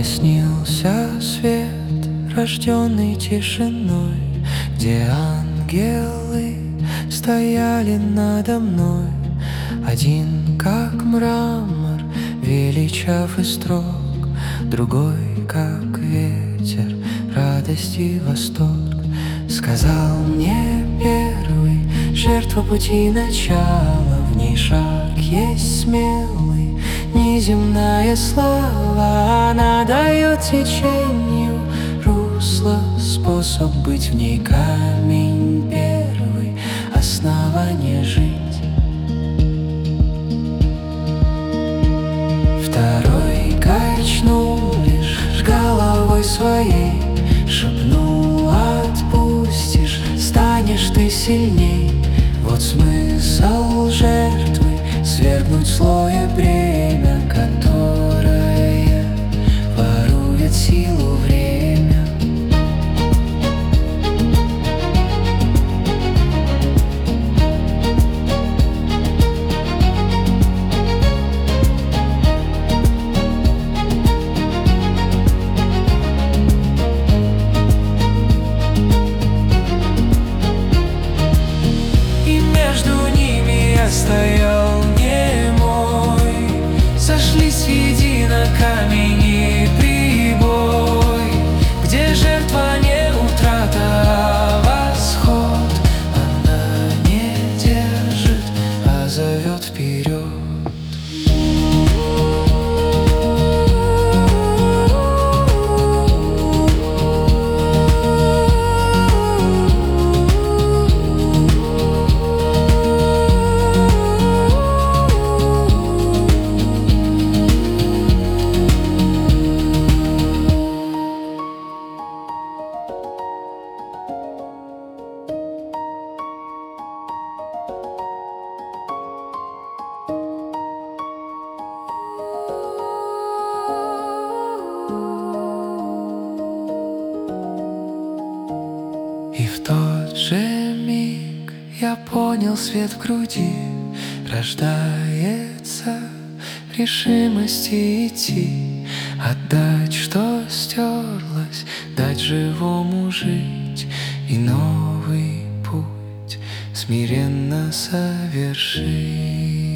снился свет, рожденный тишиной, где ангелы стояли надо мной. Один, как мрамор, величав и строг, другой, как ветер, радость и восторг. Сказал мне первый: жертва пути начала, в ней шаг есть смелый, неземная слава. Она дает течению русло, способ быть в ней камень первый, основание жить. Второй качнул лишь головой своей, шепнул: отпустишь, станешь ты сильней. Вот смысл жертвы — свергнуть слоя бремя, которое ворует силу время. Стоял немой, сошлись едино камень и прибой, где жертва не утрата, а восход. Она не держит, а зовет вперед. И в тот же миг я понял, свет в груди рождается решимости идти, отдать, что стерлось, дать живому жить и новый путь смиренно совершить.